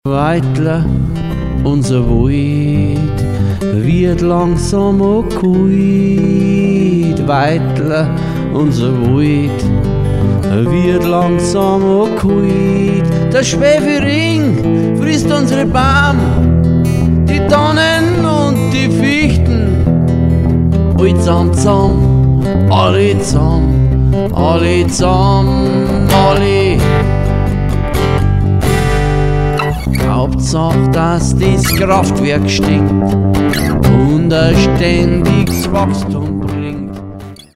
Weitler, unser Wald wird langsam kalt. Weitler, unser Wald wird langsam kalt. Der Schwefelring frisst unsere Baum, die Tannen und die Fichten. Alle zusammen, alle zusammen, alle zusammen, alle. Hauptsache, dass das Kraftwerk stinkt und ein ständiges Wachstum bringt.